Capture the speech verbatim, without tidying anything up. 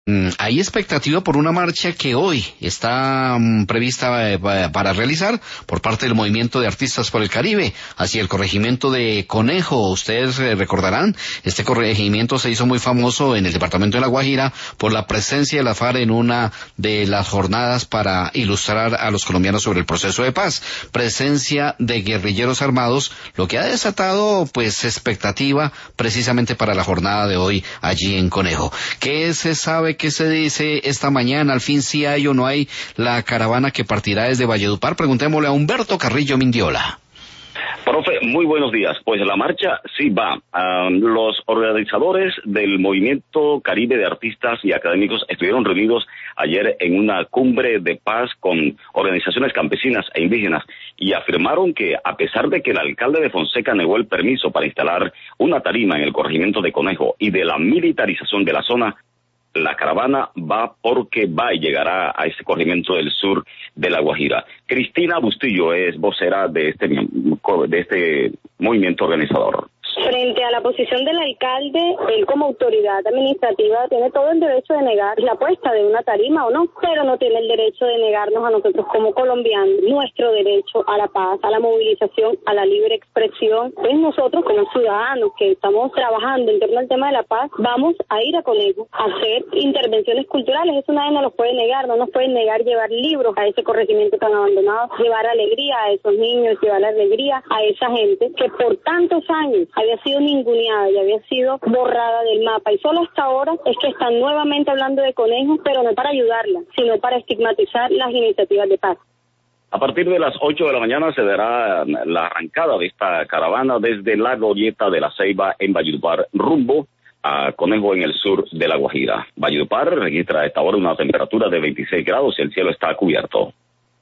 Mm, Hay expectativa por una marcha que hoy está mm, prevista eh, pa- para realizar por parte del Movimiento de Artistas por el Caribe hacia el corregimiento de Conejo. Ustedes eh, recordarán, este corregimiento se hizo muy famoso en el departamento de La Guajira por la presencia de la FARC en una de las jornadas para ilustrar a los colombianos sobre el proceso de paz. Presencia de guerrilleros armados, lo que ha desatado pues expectativa precisamente para la jornada de hoy allí en Conejo. ¿Qué se sabe? ¿Qué se dice esta mañana? ¿Al fin si hay o no hay la caravana que partirá desde Valledupar? Preguntémosle a Humberto Carrillo Mindiola. Profe, muy buenos días. Pues la marcha sí va. Um, los organizadores del Movimiento Caribe de Artistas y Académicos estuvieron reunidos ayer en una cumbre de paz con organizaciones campesinas e indígenas y afirmaron que a pesar de que el alcalde de Fonseca negó el permiso para instalar una tarima en el corregimiento de Conejo y de la militarización de la zona, la caravana va porque va y llegará a ese corregimiento del sur de La Guajira. Cristina Bustillo es vocera de este, de este movimiento organizador. Frente a la posición del alcalde, él como autoridad administrativa tiene todo el derecho de negar la puesta de una tarima o no, pero no tiene el derecho de negarnos a nosotros como colombianos nuestro derecho a la paz, a la movilización, a la libre expresión. Pues nosotros como ciudadanos que estamos trabajando en torno al tema de la paz, vamos a ir a Conejo a hacer intervenciones culturales. Eso nadie nos lo puede negar, no nos pueden negar llevar libros a ese corregimiento tan abandonado, llevar alegría a esos niños, llevar alegría a esa gente que por tantos años había sido ninguneada y había sido borrada del mapa, y solo hasta ahora es que están nuevamente hablando de Conejo, pero no para ayudarla, sino para estigmatizar las iniciativas de paz. A partir de las ocho de la mañana se dará la arrancada de esta caravana desde la glorieta de la Ceiba en Valledupar, rumbo a Conejo en el sur de La Guajira. Valledupar registra a esta hora una temperatura de veintiséis grados y el cielo está cubierto.